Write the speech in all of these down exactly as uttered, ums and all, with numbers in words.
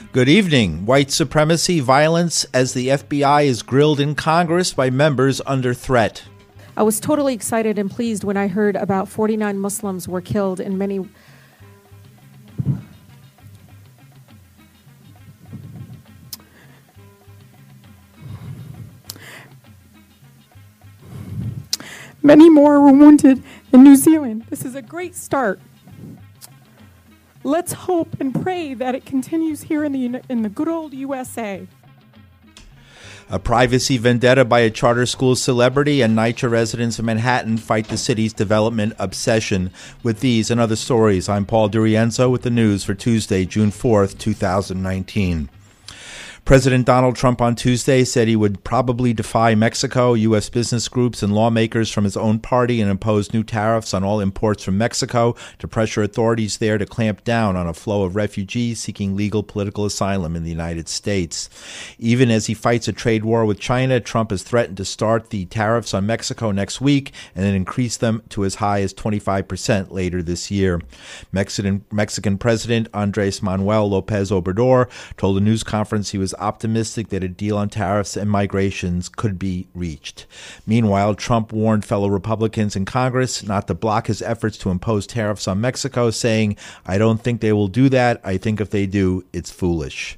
Good evening. White supremacy violence as the F B I is grilled in Congress by members under threat. I was totally excited and pleased when I heard about forty-nine Muslims were killed and many... Many more were wounded in New Zealand. This is a great start. Let's hope and pray that it continues here in the in the good old U S A. A privacy vendetta by a charter school celebrity and NYCHA residents of Manhattan fight the city's development obsession. With these and other stories, I'm Paul DiRienzo with the news for Tuesday, June fourth, two thousand nineteen. President Donald Trump on Tuesday said he would probably defy Mexico, U S business groups, and lawmakers from his own party and impose new tariffs on all imports from Mexico to pressure authorities there to clamp down on a flow of refugees seeking legal political asylum in the United States. Even as he fights a trade war with China, Trump has threatened to start the tariffs on Mexico next week and then increase them to as high as twenty-five percent later this year. Mexican, Mexican President Andres Manuel Lopez Obrador told a news conference he was optimistic that a deal on tariffs and migrations could be reached. Meanwhile, Trump warned fellow Republicans in Congress not to block his efforts to impose tariffs on Mexico, saying, "I don't think they will do that. I think if they do, it's foolish."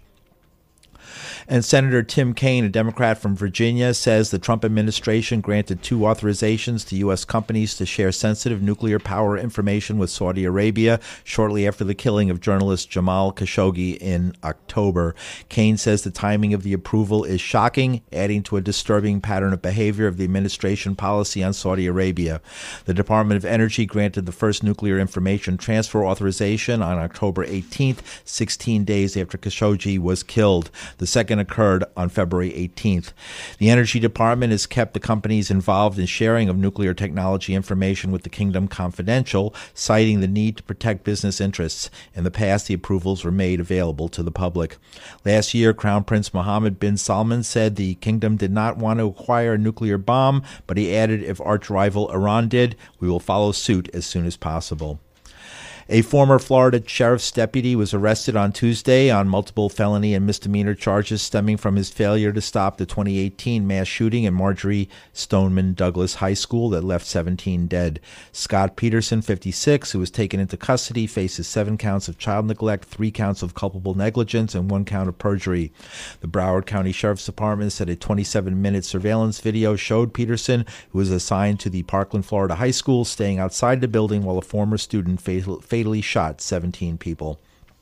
And Senator Tim Kaine, a Democrat from Virginia, says the Trump administration granted two authorizations to U S companies to share sensitive nuclear power information with Saudi Arabia shortly after the killing of journalist Jamal Khashoggi in October. Kaine says the timing of the approval is shocking, adding to a disturbing pattern of behavior of the administration policy on Saudi Arabia. The Department of Energy granted the first nuclear information transfer authorization on October eighteenth, sixteen days after Khashoggi was killed. The second occurred on February eighteenth. The Energy Department has kept the companies involved in sharing of nuclear technology information with the kingdom confidential, citing the need to protect business interests. In the past, the approvals were made available to the public. Last year, Crown Prince Mohammed bin Salman said the kingdom did not want to acquire a nuclear bomb, but he added if arch-rival Iran did, we will follow suit as soon as possible. A former Florida sheriff's deputy was arrested on Tuesday on multiple felony and misdemeanor charges stemming from his failure to stop the twenty eighteen mass shooting at Marjorie Stoneman Douglas High School that left seventeen dead. Scott Peterson, fifty-six, who was taken into custody, faces seven counts of child neglect, three counts of culpable negligence, and one count of perjury. The Broward County Sheriff's Department said a twenty-seven minute surveillance video showed Peterson, who was assigned to the Parkland, Florida High School, staying outside the building while a former student fatal, fatally shot seventeen people.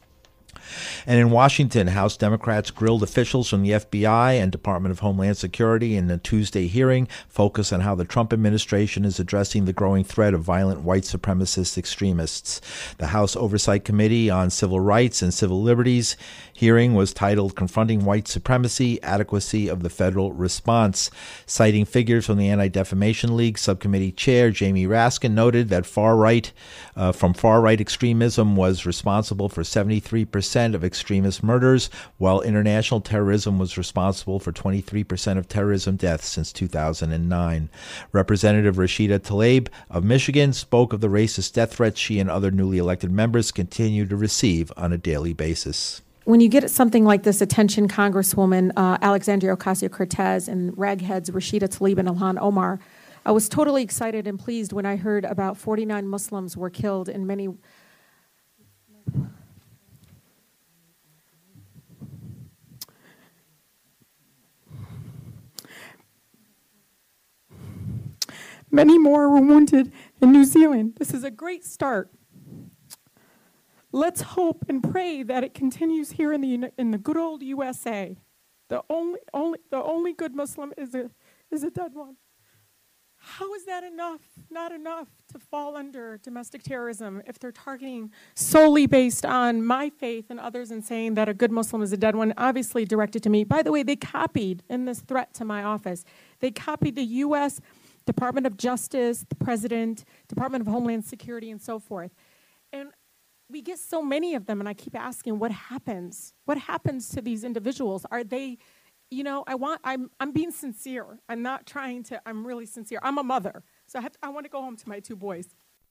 And in Washington, House Democrats grilled officials from the F B I and Department of Homeland Security in a Tuesday hearing focused on how the Trump administration is addressing the growing threat of violent white supremacist extremists. The House Oversight Committee on Civil Rights and Civil Liberties hearing was titled Confronting White Supremacy, Adequacy of the Federal Response. Citing figures from the Anti-Defamation League Subcommittee Chair Jamie Raskin noted that far-right uh, from far-right extremism was responsible for seventy-three percent of extremist murders, while international terrorism was responsible for twenty-three percent of terrorism deaths since two thousand nine. Representative Rashida Tlaib of Michigan spoke of the racist death threats she and other newly elected members continue to receive on a daily basis. When you get something like this, attention Congresswoman uh, Alexandria Ocasio-Cortez and ragheads Rashida Tlaib and Ilhan Omar, I was totally excited and pleased when I heard about forty-nine Muslims were killed and many... Many more were wounded in New Zealand. This is a great start. Let's hope and pray that it continues here in the in the good old U S A. The only only the only good Muslim is a is a dead one. How is that enough? Not enough to fall under domestic terrorism if they're targeting solely based on my faith and others and saying that a good Muslim is a dead one, obviously directed to me. By the way, they copied in this threat to my office. They copied the U S Department of Justice, the President, Department of Homeland Security, and so forth. And we get so many of them, and I keep asking, what happens? What happens to these individuals? Are they, you know, I want, I'm, I'm being sincere. I'm not trying to, I'm really sincere. I'm a mother, so I, have to, I want to go home to my two boys.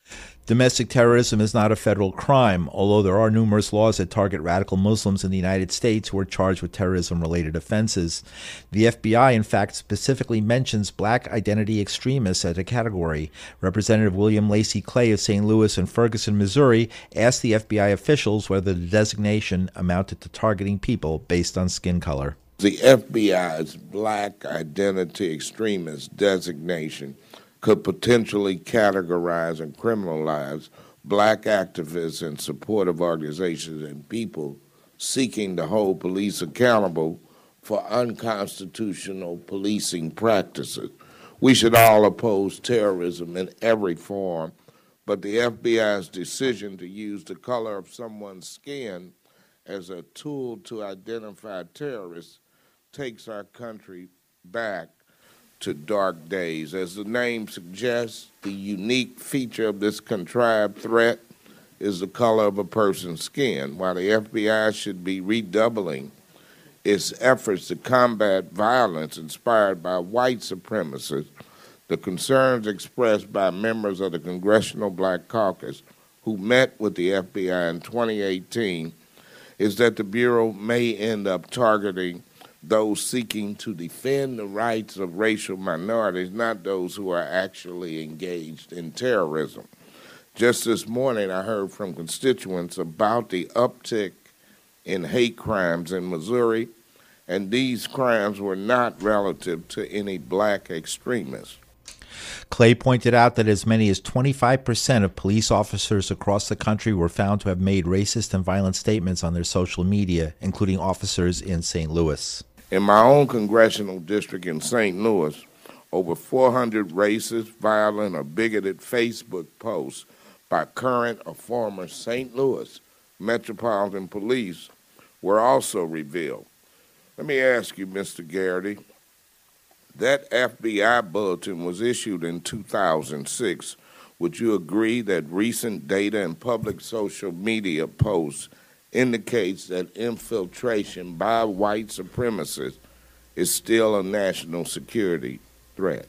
Domestic terrorism is not a federal crime, although there are numerous laws that target radical Muslims in the United States who are charged with terrorism-related offenses. The F B I, in fact, specifically mentions black identity extremists as a category. Representative William Lacey Clay of Saint Louis and Ferguson, Missouri, asked the F B I officials whether the designation amounted to targeting people based on skin color. The F B I's black identity extremist designation could potentially categorize and criminalize black activists and supportive organizations and people seeking to hold police accountable for unconstitutional policing practices. We should all oppose terrorism in every form, but the F B I's decision to use the color of someone's skin as a tool to identify terrorists takes our country back to dark days. As the name suggests, the unique feature of this contrived threat is the color of a person's skin. While the F B I should be redoubling its efforts to combat violence inspired by white supremacists, the concerns expressed by members of the Congressional Black Caucus who met with the F B I in twenty eighteen is that the Bureau may end up targeting those seeking to defend the rights of racial minorities, not those who are actually engaged in terrorism. Just this morning, I heard from constituents about the uptick in hate crimes in Missouri, and these crimes were not relative to any black extremists. Clay pointed out that as many as twenty-five percent of police officers across the country were found to have made racist and violent statements on their social media, including officers in Saint Louis. In my own congressional district in Saint Louis, over four hundred racist, violent, or bigoted Facebook posts by current or former Saint Louis Metropolitan Police were also revealed. Let me ask you, Mister Garrity, that F B I bulletin was issued in two thousand six. Would you agree that recent data and public social media posts indicates that infiltration by white supremacists is still a national security threat?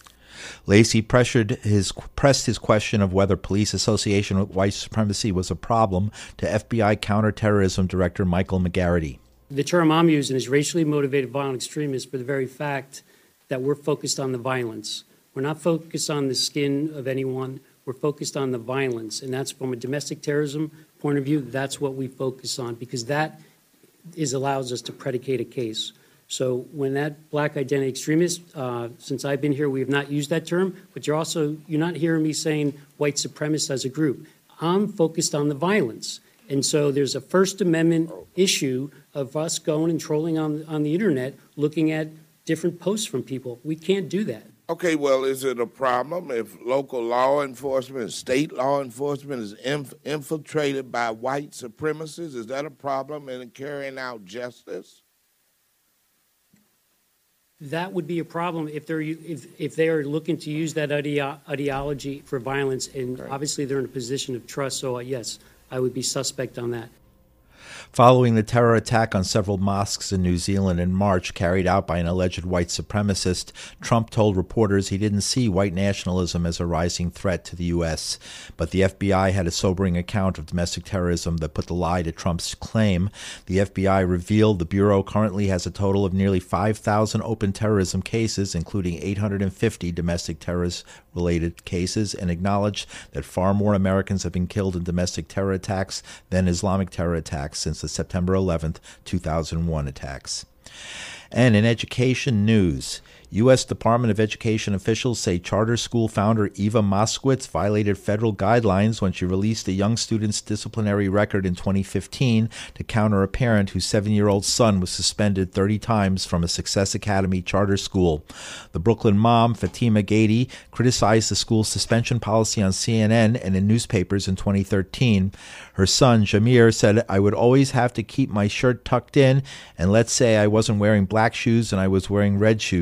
Lacey pressured his, pressed his question of whether police association with white supremacy was a problem to F B I Counterterrorism Director Michael McGarity. The term I'm using is racially motivated violent extremists for the very fact that we're focused on the violence. We're not focused on the skin of anyone. We're focused on the violence, and that's from a domestic terrorism point of view. That's what we focus on because that is allows us to predicate a case. So when that black identity extremist, uh, since I've been here, we have not used that term, but you're also, you're not hearing me saying white supremacists as a group. I'm focused on the violence. And so there's a First Amendment issue of us going and trolling on, on the internet, looking at different posts from people. We can't do that. Okay, well, is it a problem if local law enforcement, state law enforcement is inf- infiltrated by white supremacists? Is that a problem in carrying out justice? That would be a problem if they're if if they are looking to use that ideo- ideology for violence, and okay. Obviously they're in a position of trust. So uh, yes, I would be suspect on that. Following the terror attack on several mosques in New Zealand in March carried out by an alleged white supremacist, Trump told reporters he didn't see white nationalism as a rising threat to the U S. But the F B I had a sobering account of domestic terrorism that put the lie to Trump's claim. The F B I revealed the Bureau currently has a total of nearly five thousand open terrorism cases, including eight hundred fifty domestic terrorist-related cases, and acknowledged that far more Americans have been killed in domestic terror attacks than Islamic terror attacks since the September eleventh, two thousand one attacks. And in education news, U S Department of Education officials say charter school founder Eva Moskowitz violated federal guidelines when she released a young student's disciplinary record in twenty fifteen to counter a parent whose seven-year-old son was suspended thirty times from a Success Academy charter school. The Brooklyn mom, Fatima Gady, criticized the school's suspension policy on C N N and in newspapers in twenty thirteen. Her son, Jameer, said, "I would always have to keep my shirt tucked in, and let's say I wasn't wearing black shoes and I was wearing red shoes.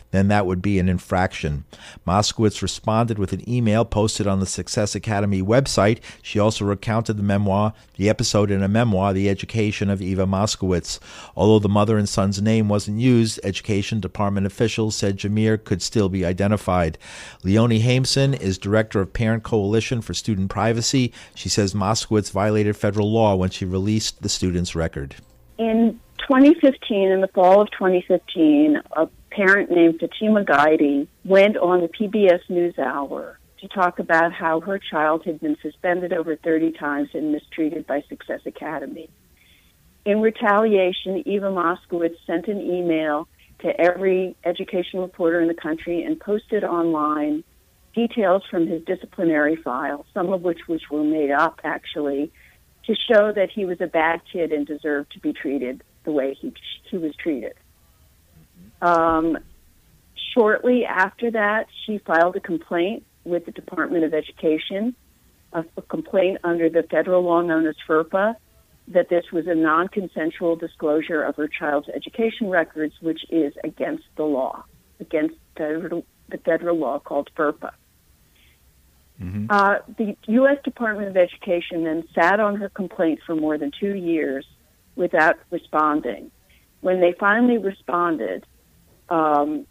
then that would be an infraction. Moskowitz responded with an email posted on the Success Academy website. She also recounted the memoir, the episode in a memoir, The Education of Eva Moskowitz. Although the mother and son's name wasn't used, Education Department officials said Jameer could still be identified. Leonie Hameson is director of Parent Coalition for Student Privacy. She says Moskowitz violated federal law when she released the student's record. In twenty fifteen, in the fall of twenty fifteen, a parent named Fatima Gaidi went on the P B S NewsHour to talk about how her child had been suspended over thirty times and mistreated by Success Academy. In retaliation, Eva Moskowitz sent an email to every educational reporter in the country and posted online details from his disciplinary file, some of which, which were made up, actually, to show that he was a bad kid and deserved to be treated the way he, he was treated. Um, shortly after that, she filed a complaint with the Department of Education, a, a complaint under the federal law known as FERPA, that this was a non-consensual disclosure of her child's education records, which is against the law, against federal, the federal law called FERPA. Mm-hmm. Uh, the U S Department of Education then sat on her complaint for more than two years without responding. When they finally responded, um,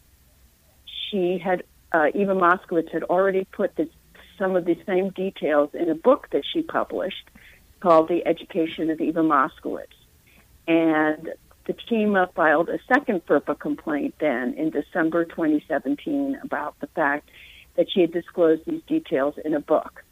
she had, uh, Eva Moskowitz had already put this, some of the same details in a book that she published called The Education of Eva Moskowitz. And the team filed a second FERPA complaint then in December twenty seventeen about the fact that she had disclosed these details in a book.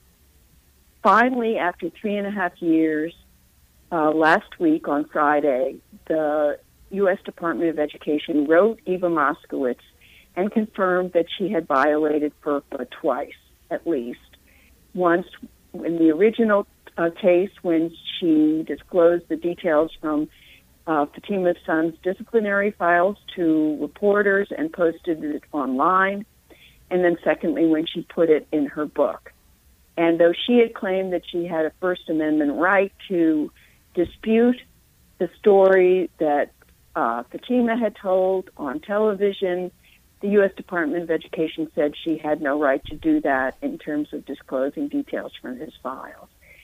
Finally, after three and a half years, uh, last week on Friday, the U S Department of Education wrote Eva Moskowitz and confirmed that she had violated FERPA twice, at least. Once in the original uh, case when she disclosed the details from uh, Fatima's son's disciplinary files to reporters and posted it online. And then secondly, when she put it in her book. And though she had claimed that she had a First Amendment right to dispute the story that uh, Fatima had told on television, the U S Department of Education said she had no right to do that in terms of disclosing details from his files.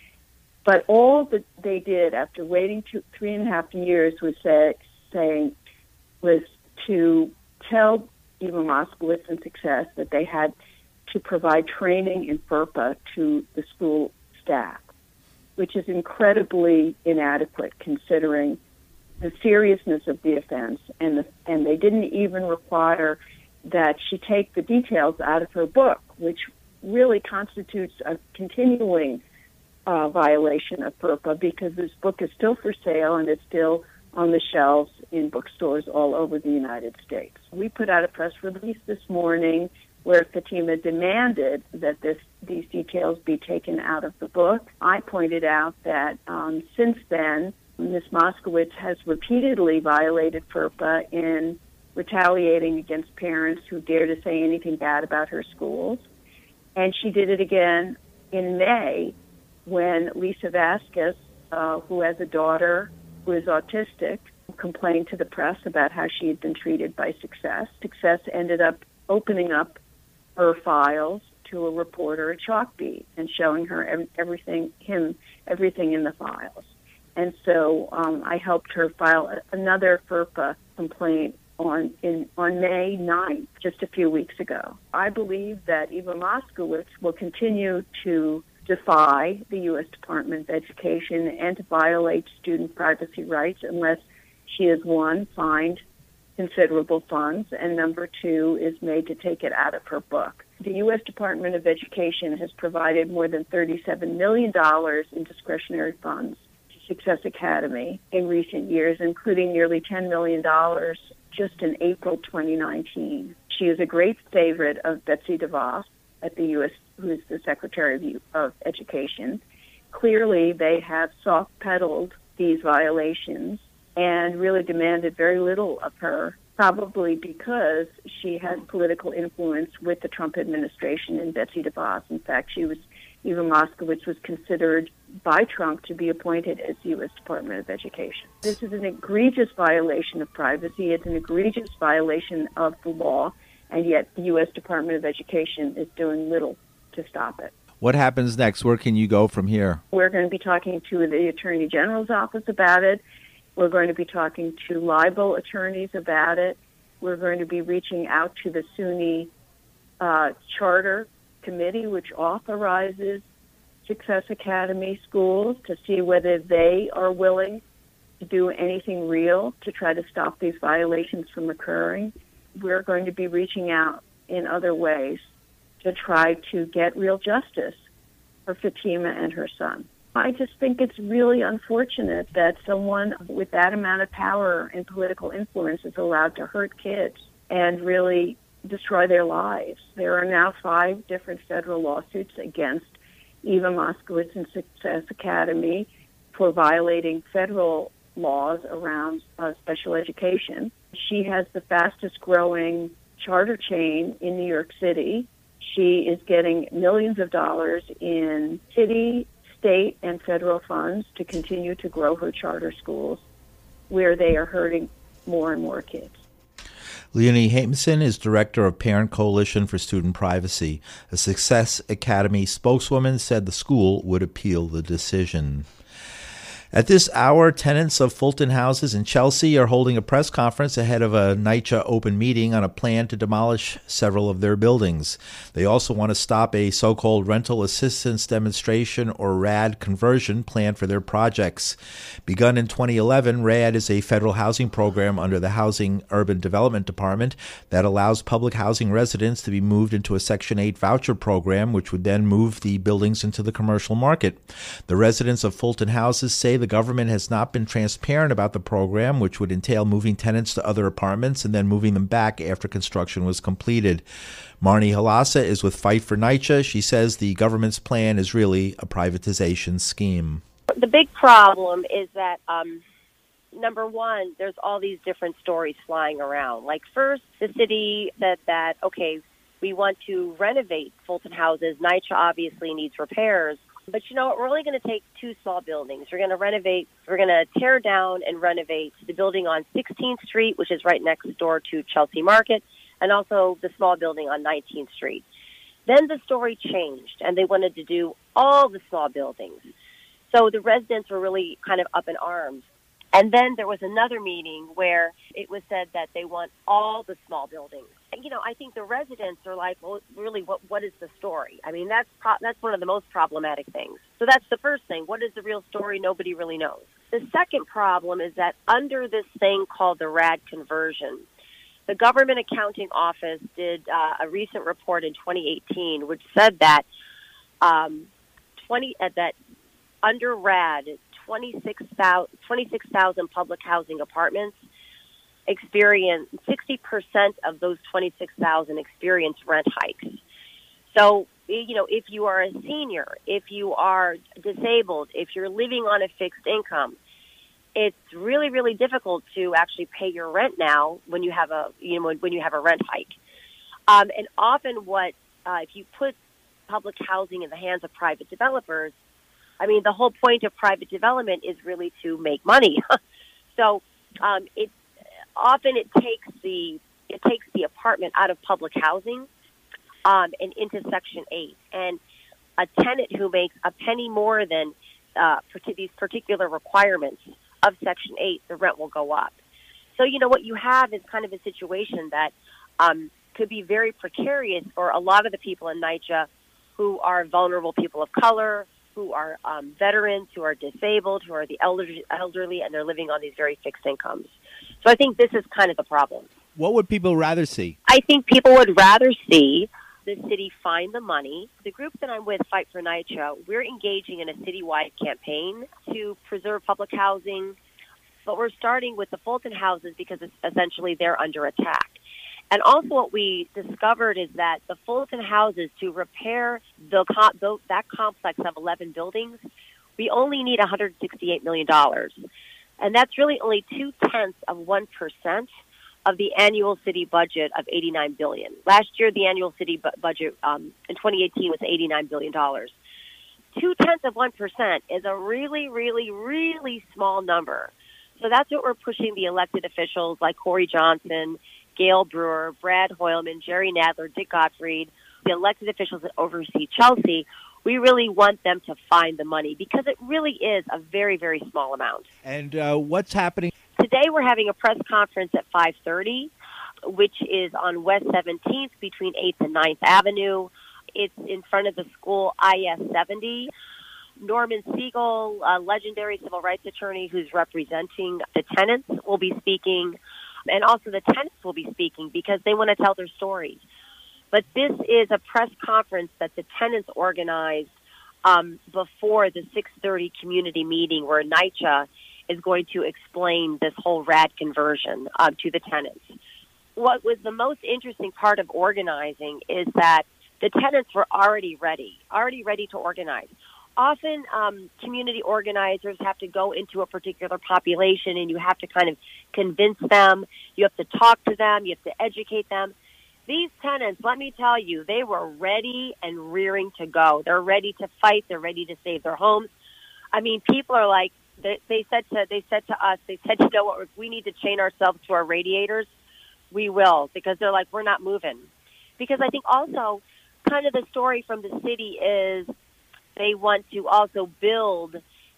But all that they did after waiting two, three and a half years was say, saying was to tell Eva Moskowitz and Success that they had to provide training in FERPA to the school staff, which is incredibly inadequate considering the seriousness of the offense, and the, and they didn't even require that she take the details out of her book, which really constitutes a continuing uh, violation of FERPA because this book is still for sale and it's still on the shelves in bookstores all over the United States. We put out a press release this morning where Fatima demanded that this, these details be taken out of the book. I pointed out that um, since then, Miz Moskowitz has repeatedly violated FERPA in retaliating against parents who dare to say anything bad about her schools. And she did it again in May when Lisa Vasquez, uh, who has a daughter who is autistic, complained to the press about how she had been treated by Success. Success ended up opening up her files to a reporter at Chalkbeat and showing her everything, him, everything in the files. And so um, I helped her file another FERPA complaint on in on May ninth, just a few weeks ago. I believe that Eva Moskowitz will continue to defy the U S Department of Education and to violate student privacy rights unless she is, one, fined considerable funds, and number two, is made to take it out of her book. The U S Department of Education has provided more than thirty-seven million dollars in discretionary funds to Success Academy in recent years, including nearly ten million dollars just in April twenty nineteen. She is a great favorite of Betsy DeVos at the U S, who is the Secretary of Education. Clearly, they have soft-pedaled these violations and really demanded very little of her, probably because she has political influence with the Trump administration and Betsy DeVos. In fact, she was, Eva Moskowitz was considered by Trump to be appointed as the U S Department of Education. This is an egregious violation of privacy. It's an egregious violation of the law. and yet the U S Department of Education is doing little to stop it. What happens next? Where can you go from here? We're going to be talking to the Attorney General's office about it. We're going to be talking to libel attorneys about it. We're going to be reaching out to the SUNY uh, Charter Committee, which authorizes Success Academy schools, to see whether they are willing to do anything real to try to stop these violations from occurring. We're going to be reaching out in other ways to try to get real justice for Fatima and her son. I just think it's really unfortunate that someone with that amount of power and political influence is allowed to hurt kids and really destroy their lives. There are now five different federal lawsuits against Eva Moskowitz and Success Academy for violating federal laws around uh, special education. She has the fastest growing charter chain in New York City. She is getting millions of dollars in city, state, and federal funds to continue to grow her charter schools, where they are hurting more and more kids. Leonie Hameson is director of Parent Coalition for Student Privacy. A Success Academy spokeswoman said the school would appeal the decision. At this hour, tenants of Fulton Houses in Chelsea are holding a press conference ahead of a NYCHA open meeting on a plan to demolish several of their buildings. They also want to stop a so-called rental assistance demonstration, or RAD, conversion plan for their projects. Begun in twenty eleven, RAD is a federal housing program under the Housing Urban Development Department that allows public housing residents to be moved into a Section eight voucher program, which would then move the buildings into the commercial market. The residents of Fulton Houses say the government has not been transparent about the program, which would entail moving tenants to other apartments and then moving them back after construction was completed. Marnie Halassa is with Fight for NYCHA. She says the government's plan is really a privatization scheme. The big problem is that, um, number one, there's all these different stories flying around. Like, first, the city said that, okay, we want to renovate Fulton Houses. NYCHA obviously needs repairs. But you know what? We're only going to take two small buildings. We're going to renovate, we're going to tear down and renovate the building on sixteenth Street, which is right next door to Chelsea Market, and also the small building on nineteenth Street. Then the story changed, and they wanted to do all the small buildings. So the residents were really kind of up in arms. And then there was another meeting where it was said that they want all the small buildings. And, you know, I think the residents are like, well, really, what what is the story? I mean, that's pro- that's one of the most problematic things. So that's the first thing. What is the real story? Nobody really knows. The second problem is that under this thing called the RAD conversion, the Government Accounting Office did uh, a recent report in twenty eighteen, which said that um, twenty uh, that under RAD, twenty-six thousand public housing apartments experience, sixty percent of those twenty-six thousand experience rent hikes. So, you know, if you are a senior, if you are disabled, if you're living on a fixed income, it's really, really difficult to actually pay your rent now when you have a, you know, when you have a rent hike. Um, and often what, uh, if you put public housing in the hands of private developers, I mean, the whole point of private development is really to make money. So um, it often it takes the it takes the apartment out of public housing um, and into Section eight. And a tenant who makes a penny more than uh, these particular requirements of Section eight, the rent will go up. So, you know, what you have is kind of a situation that um, could be very precarious for a lot of the people in NYCHA who are vulnerable people of color, who are um, veterans, who are disabled, who are the elderly, elderly, and they're living on these very fixed incomes. So I think this is kind of the problem. What would people rather see? I think people would rather see the city find the money. The group that I'm with, Fight for NYCHA, we're engaging in a citywide campaign to preserve public housing, but we're starting with the Fulton Houses because it's essentially they're under attack. And also what we discovered is that the Fulton Houses, to repair the, the that complex of eleven buildings, we only need one hundred sixty-eight million dollars. And that's really only two-tenths of one percent of the annual city budget of eighty-nine billion dollars. Last year, the annual city bu- budget um, in twenty eighteen was eighty-nine billion dollars. Two-tenths of one percent is a really, really, really small number. So that's what we're pushing the elected officials like Corey Johnson Gail Brewer, Brad Hoylman, Jerry Nadler, Dick Gottfried, the elected officials that oversee Chelsea, we really want them to find the money because it really is a very, very small amount. And uh, what's happening? Today we're having a press conference at five thirty, which is on West seventeenth between eighth and ninth Avenue. It's in front of the school I S seventy. Norman Siegel, a legendary civil rights attorney who's representing the tenants, will be speaking, and also the tenants will be speaking because they want to tell their stories. But this is a press conference that the tenants organized um, before the six thirty community meeting where NYCHA is going to explain this whole R A D conversion uh, to the tenants. What was the most interesting part of organizing is that the tenants were already ready, already ready to organize. Often um, community organizers have to go into a particular population and you have to kind of convince them, you have to talk to them, you have to educate them. These tenants, let me tell you, they were ready and rearing to go. They're ready to fight. They're ready to save their homes. I mean, people are like, they, they said to they said to us, they said, you know what, if we need to chain ourselves to our radiators, we will, because they're like, we're not moving. Because I think also kind of the story from the city is they want to also build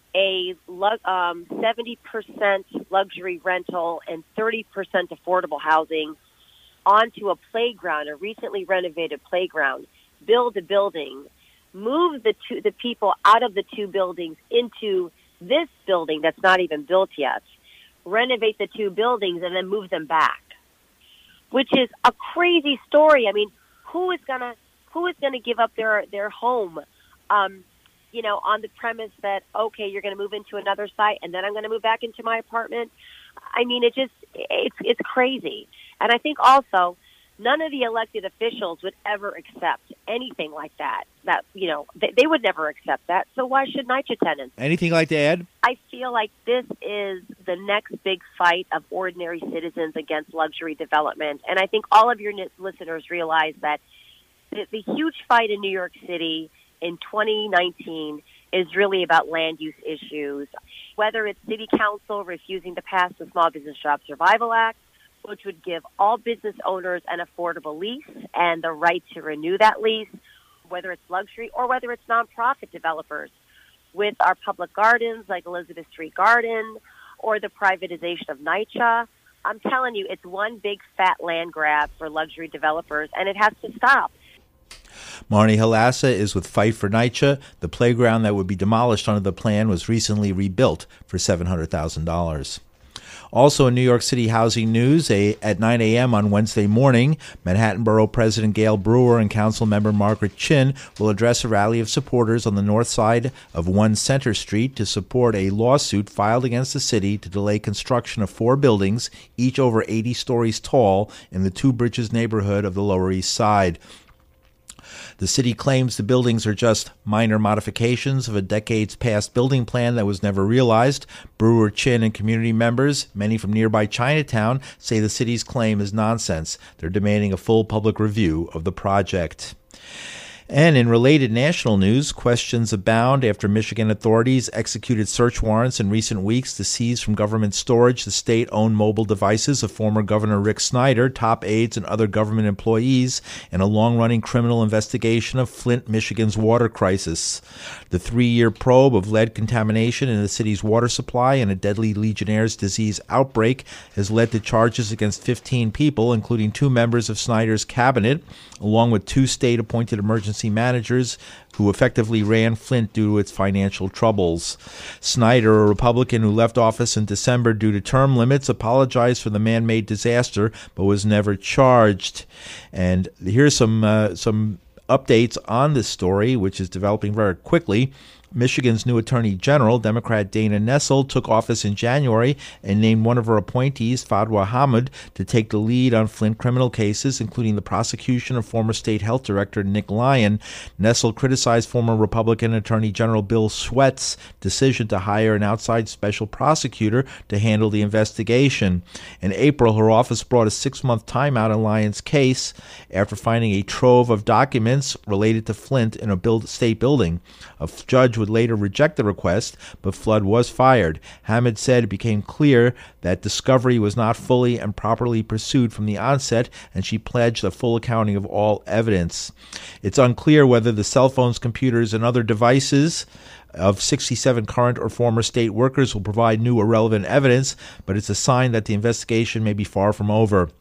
a um, seventy percent luxury rental and thirty percent affordable housing onto a playground, a recently renovated playground, build a building, move the two, the people out of the two buildings into this building that's not even built yet, renovate the two buildings, and then move them back, which is a crazy story. I mean, who is gonna who is gonna give up their their home, um, you know, on the premise that okay, you're gonna move into another site, and then I'm gonna move back into my apartment? I mean, it just it's it's crazy. And I think also none of the elected officials would ever accept anything like that. That, you know, they, they would never accept that. So why should NYCHA tenants? Anything like to add? I feel like this is the next big fight of ordinary citizens against luxury development. And I think all of your listeners realize that the, the huge fight in New York City in twenty nineteen is really about land use issues, whether it's city council refusing to pass the Small Business Job Survival Act, which would give all business owners an affordable lease and the right to renew that lease, whether it's luxury or whether it's nonprofit developers with our public gardens like Elizabeth Street Garden or the privatization of NYCHA. I'm telling you, it's one big fat land grab for luxury developers, and it has to stop. Marnie Halassa is with Fight for NYCHA. The playground that would be demolished under the plan was recently rebuilt for seven hundred thousand dollars. Also in New York City housing news, a, at nine a.m. on Wednesday morning, Manhattan Borough President Gail Brewer and Councilmember Margaret Chin will address a rally of supporters on the north side of one Center Street to support a lawsuit filed against the city to delay construction of four buildings, each over eighty stories tall, in the Two Bridges neighborhood of the Lower East Side. The city claims the buildings are just minor modifications of a decades-past building plan that was never realized. Brewer, Chin, and community members, many from nearby Chinatown, say the city's claim is nonsense. They're demanding a full public review of the project. And in related national news, questions abound after Michigan authorities executed search warrants in recent weeks to seize from government storage the state-owned mobile devices of former Governor Rick Snyder, top aides, and other government employees in a long-running criminal investigation of Flint, Michigan's water crisis. The three-year probe of lead contamination in the city's water supply and a deadly Legionnaire's disease outbreak has led to charges against fifteen people, including two members of Snyder's cabinet, along with two state-appointed emergency managers who effectively ran Flint due to its financial troubles. Snyder, a Republican who left office in December due to term limits, apologized for the man-made disaster but was never charged. And here's some uh, some updates on this story, which is developing very quickly. Michigan's new Attorney General, Democrat Dana Nessel, took office in January and named one of her appointees, Fadwa Hamid, to take the lead on Flint criminal cases, including the prosecution of former State Health Director Nick Lyon. Nessel criticized former Republican Attorney General Bill Sweat's decision to hire an outside special prosecutor to handle the investigation. In April, her office brought a six-month timeout on Lyon's case after finding a trove of documents related to Flint in a build, state building. A judge would later reject the request, but Flood was fired. Hammond said it became clear that discovery was not fully and properly pursued from the onset, and she pledged a full accounting of all evidence. It's unclear whether the cell phones, computers, and other devices of sixty-seven current or former state workers will provide new or relevant evidence, but it's a sign that the investigation may be far from over.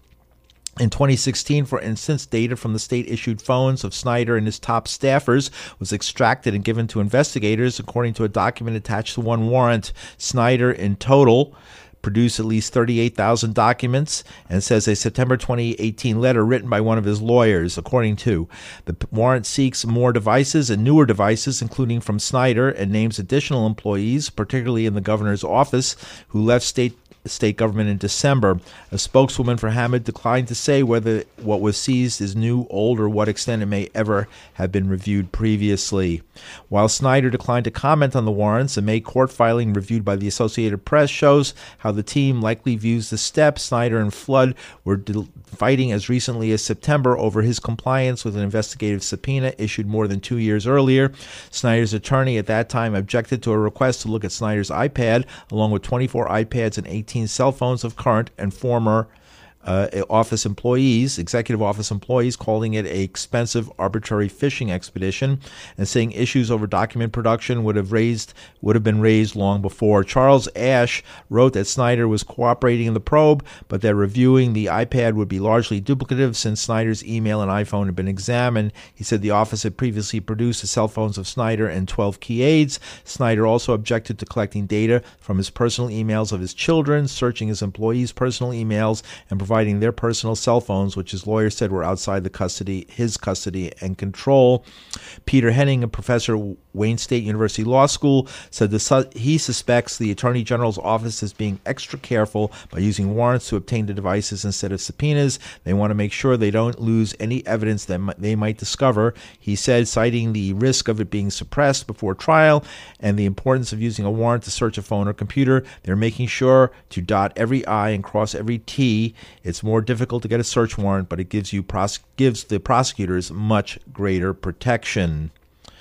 In twenty sixteen, for instance, data from the state-issued phones of Snyder and his top staffers was extracted and given to investigators, according to a document attached to one warrant. Snyder, in total, produced at least thirty-eight thousand documents, and says a September twenty eighteen letter written by one of his lawyers. According to the warrant, seeks more devices and newer devices, including from Snyder, and names additional employees, particularly in the governor's office, who left state state government in December. A spokeswoman for Hammond declined to say whether what was seized is new, old, or what extent it may ever have been reviewed previously. While Snyder declined to comment on the warrants, a May court filing reviewed by the Associated Press shows how the team likely views the steps Snyder and Flood were de- fighting as recently as September over his compliance with an investigative subpoena issued more than two years earlier. Snyder's attorney at that time objected to a request to look at Snyder's iPad, along with twenty-four iPads and eighteen cell phones of current and former uh, office employees, executive office employees, calling it an expensive, arbitrary fishing expedition, and saying issues over document production would have raised would have been raised long before. Charles Ashe wrote that Snyder was cooperating in the probe, but that reviewing the iPad would be largely duplicative since Snyder's email and iPhone had been examined. He said the office had previously produced the cell phones of Snyder and twelve key aides. Snyder also objected to collecting data from his personal emails of his children, searching his employees' personal emails, and providing their personal cell phones, which his lawyer said were outside the custody, his custody and control. Peter Henning, a professor at Wayne State University Law School, said the su- he suspects the Attorney General's office is being extra careful by using warrants to obtain the devices instead of subpoenas. They want to make sure they don't lose any evidence that m- they might discover. He said, citing the risk of it being suppressed before trial and the importance of using a warrant to search a phone or computer, they're making sure to dot every I and cross every T. It's more difficult to get a search warrant, but it gives you pros- gives the prosecutors much greater protection.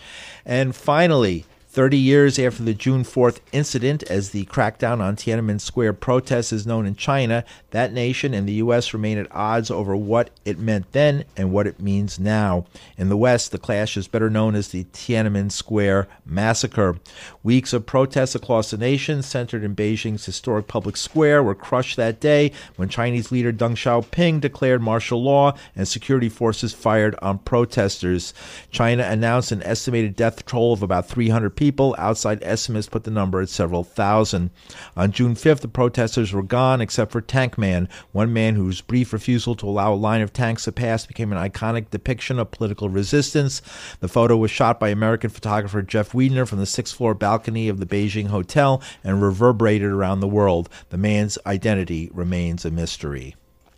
And finally, thirty years after the June fourth incident, as the crackdown on Tiananmen Square protests is known in China, that nation and the U S remain at odds over what it meant then and what it means now. In the West, the clash is better known as the Tiananmen Square Massacre. Weeks of protests across the nation, centered in Beijing's historic public square, were crushed that day when Chinese leader Deng Xiaoping declared martial law and security forces fired on protesters. China announced an estimated death toll of about three hundred people. People. Outside estimates put the number at several thousand. On June fifth, the protesters were gone except for Tank Man, one man whose brief refusal to allow a line of tanks to pass became an iconic depiction of political resistance. The photo was shot by American photographer Jeff Wiedner from the sixth-floor balcony of the Beijing hotel and reverberated around the world. The man's identity remains a mystery.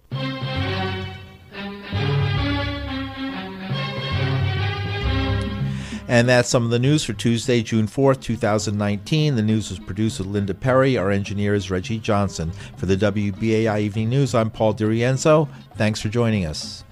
And that's some of the news for Tuesday, June fourth, twenty nineteen. The news was produced with Linda Perry. Our engineer is Reggie Johnson. For the W B A I Evening News, I'm Paul DiRienzo. Thanks for joining us.